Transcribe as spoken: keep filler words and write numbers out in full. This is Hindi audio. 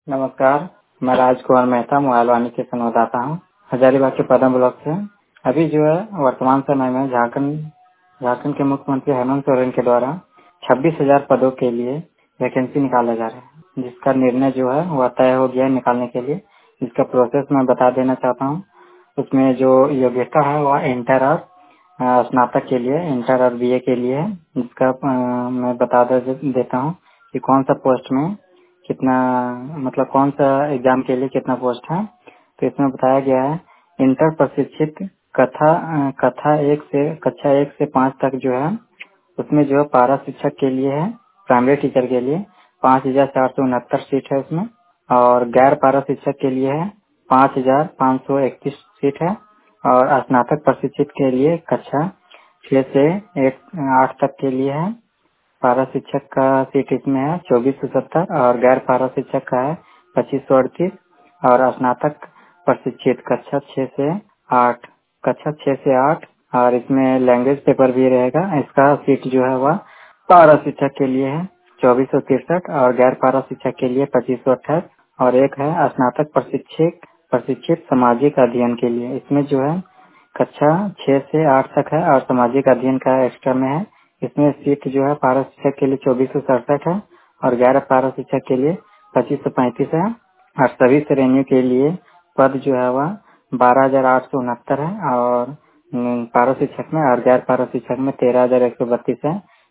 नमस्कार, मैं राजकुमार मेहता मोबाइल वाणी से संवाददाता हूँ हजारीबाग के पदम ब्लॉक से। अभी जो है वर्तमान समय में झारखंड झारखंड के मुख्यमंत्री हेमंत सोरेन के द्वारा छब्बीस हजार पदों के लिए वैकेंसी निकाले जा रहे हैं, जिसका निर्णय जो है वह तय हो गया है निकालने के लिए। इसका प्रोसेस मैं बता देना चाहता हूँ। उसमें जो योग्यता है वह इंटर और अ, स्नातक के लिए, इंटर और बीए के लिए है। जिसका अ, मैं बता दे, देता हूँ कि कौन सा पोस्ट में कितना, मतलब कौन सा एग्जाम के लिए कितना पोस्ट है। तो इसमें बताया गया है इंटर प्रशिक्षित कथा अ, कथा एक से कक्षा एक से पाँच तक जो है, उसमें जो है पारा शिक्षक के लिए है, प्राइमरी टीचर के लिए पाँच हजार चार सौ उनहत्तर सीट है उसमें। और गैर पारा शिक्षक के लिए है पाँच हजार पाँच सौ इकतीस सीट है। और स्नातक प्रशिक्षित के लिए कक्षा छह से एक आठ तक के लिए है। पारा शिक्षक का सीट इसमें है चौबीस सौ सत्तर और गैर पारा शिक्षक का है पच्चीस सौ अड़तीस। और स्नातक प्रशिक्षित कक्षा छह से आठ कक्षा छह से आठ और इसमें लैंग्वेज पेपर भी रहेगा। इसका सीट जो है वह पारा शिक्षक के लिए है चौबीस सौ तिरसठ और गैर पारा शिक्षक के लिए पच्चीस सौ अट्ठाईस। और एक है स्नातक प्रशिक्षित प्रशिक्षित सामाजिक अध्ययन के लिए। इसमें जो है कक्षा छह से आठ तक है और सामाजिक अध्ययन का एक्स्ट्रा में है। इसमें सीट जो है पारा शिक्षक के लिए चौबीस सौ सड़सठ है और गैर पारा शिक्षक के लिए पच्चीस सौ पैंतीस है। और सभी श्रेणियों के लिए पद जो है वह बारह हजार आठ सौ उनहत्तर है और अम, पारा शिक्षक में और गैर पारा शिक्षक में तेरह हजार एक सौ बत्तीस है।